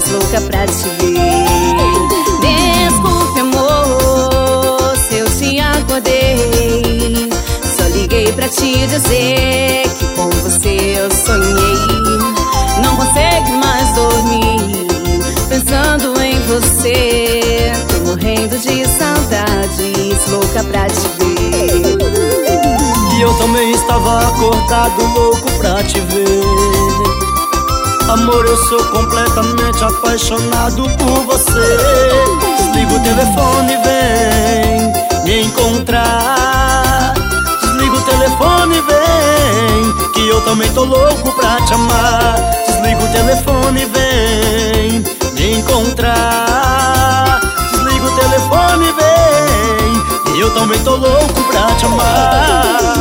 saudades, louca pra te ver. Desculpe, amor, se eu te acordei. Só liguei pra te dizer que com você eu sonhei. Não consigo mais dormir pensando em você. Tô morrendo de saudades, louca pra te ver. E eu também estava acordado, louco pra te ver. Amor, eu sou completamente apaixonado por você. Desliga o telefone e vem me encontrar. Desliga o telefone e vem, que eu também tô louco pra te amar. Desliga o telefone e vem me encontrar. Desliga o telefone e vem, que eu também tô louco pra te amar.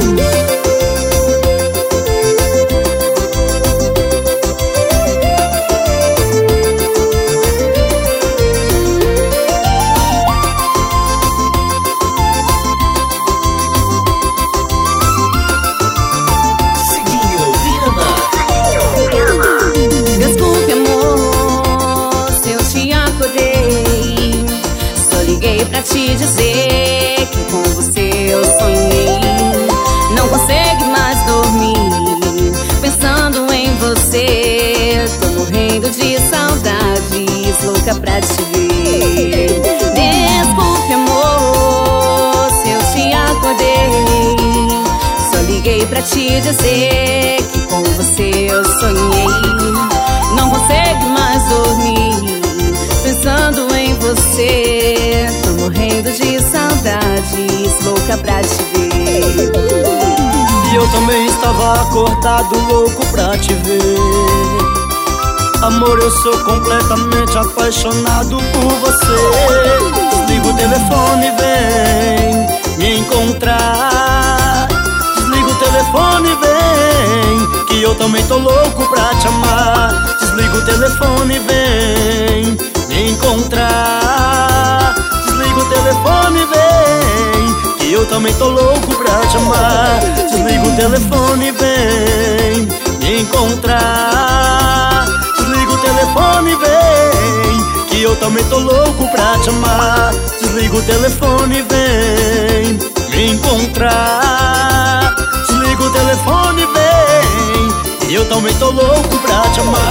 Desculpe, amor, se eu te acordei. Só liguei pra te dizer que com você eu sonhei. Não consigo mais dormir pensando em você. Tô morrendo de saudades, louca pra te ver. Desculpe, amor, se eu te acordei. Só liguei pra te dizer que com você eu sonhei. Não consigo mais dormir pensando em você. Tô morrendo de saudades, louca pra te ver. E eu também estava acordado, louco pra te ver. Amor, eu sou completamente apaixonado por você. Desliga o telefone e vem me encontrar. Desliga o telefone e vem, que eu também tô louco pra te amar. Desliga o telefone e vem me encontrar. Desliga o telefone e vem, que eu também tô louco pra te amar. Desliga o telefone e vem me encontrar. Desliga o telefone e vem, que eu também tô louco pra te amar. Desliga o telefone e vem me encontrar. Desliga o telefone e vem, que eu também tô louco pra te amar.